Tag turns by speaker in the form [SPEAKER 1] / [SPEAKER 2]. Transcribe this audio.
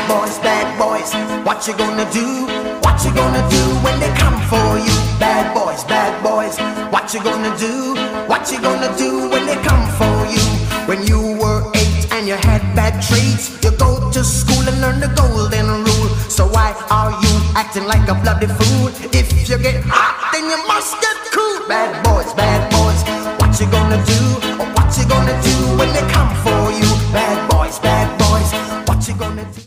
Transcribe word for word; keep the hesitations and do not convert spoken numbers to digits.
[SPEAKER 1] boys, bad boys, what you gonna do? What you gonna do when they come for you? Bad boys, bad boys, what you gonna do? What you gonna do when they come for you? When you were eight and you had bad traits, you go to school and learn the golden rule. So why are you acting like a bloody fool? If you get hot, then you must get cool. Bad boys, bad boys, what you gonna do? What you gonna do when they come for you?